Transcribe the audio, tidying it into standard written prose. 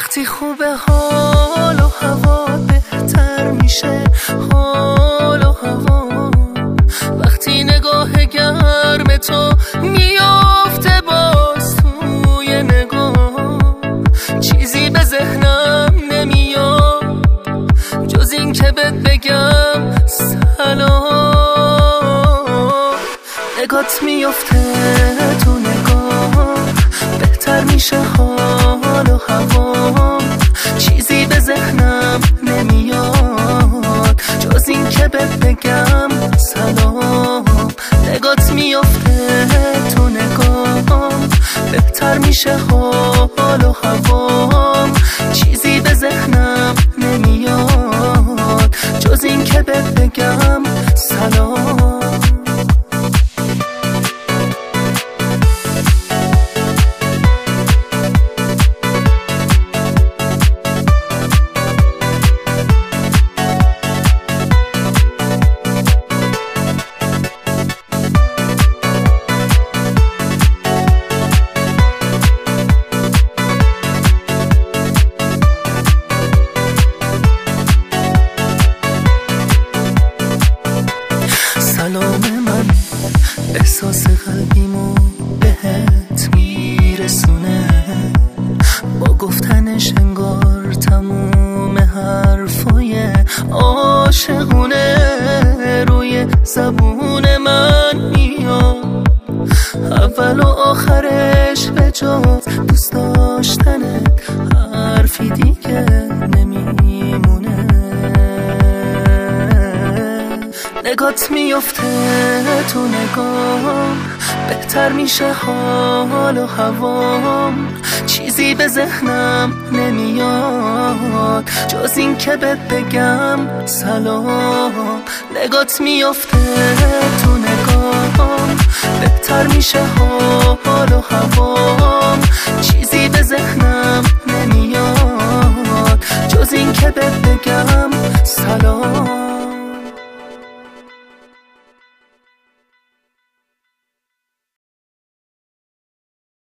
وقتی خوبه حال و هوا بهتر میشه، حال و هوا وقتی نگاه گرم تو میافته باز توی نگاه، چیزی به ذهنم نمیاد جز این که بهت بگم سلام. نگات میافته تو نگاه بهتر میشه حال و هوا، چیزی به ذهنم نمیاد جز این که بهت بگم سلام. نگات میافته تو نگاه بهتر میشه حال و هوا، چیزی به ذهنم نمیاد جز این که بهت بگم سلام. سلام من احساس قلبیمو بهت میرسونه، با گفتنش انگار تموم حرفای عاشقونه روی زبون من میاد، اول و آخرش به جز دوست داشتنت حرفی دیگه نمیمونه. نگات میفته تو نگاه بهتر میشه حال و هوا، چیزی به ذهنم نمیاد جز این که بهت بگم سلام. نگات میفته تو نگاه بهتر میشه حال و هوا،